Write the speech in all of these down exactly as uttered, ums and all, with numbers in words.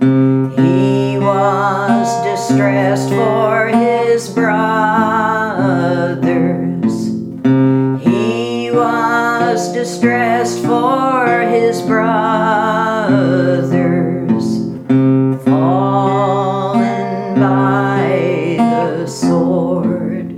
He was distressed for his brothers. He was distressed for his brothers, fallen by the sword.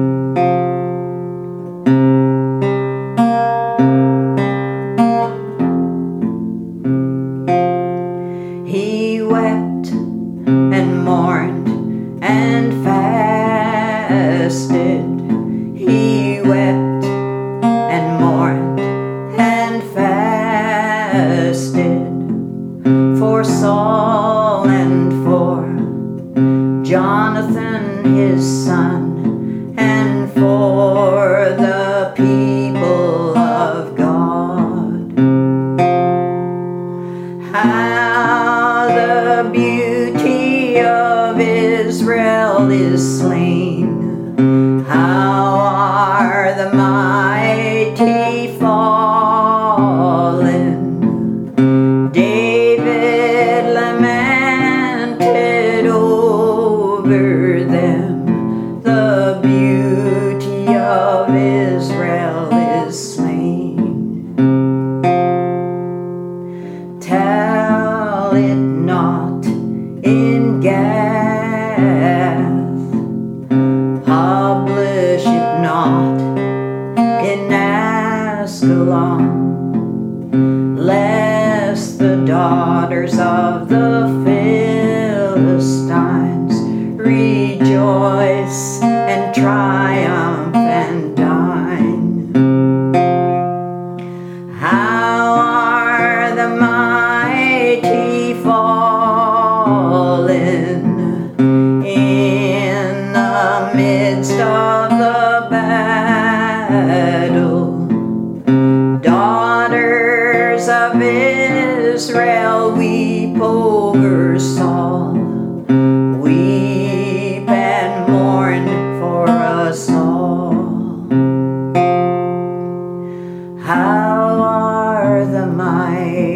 He wept and mourned and fasted. He wept and mourned and fasted for Saul and for Jonathan his son, and for the people of God. How the beauty of Israel is slain, how are the mighty fallen. David lamented over them, the beauty of Israel is slain. Tell it not in Gath, publish it not in Askelon, lest the daughters of the Philistines rejoice and triumph and dine. How are the mighty fallen in the midst of the battle. Daughters of Israel, weep over Saul, weep and mourn for us all. How are the mighty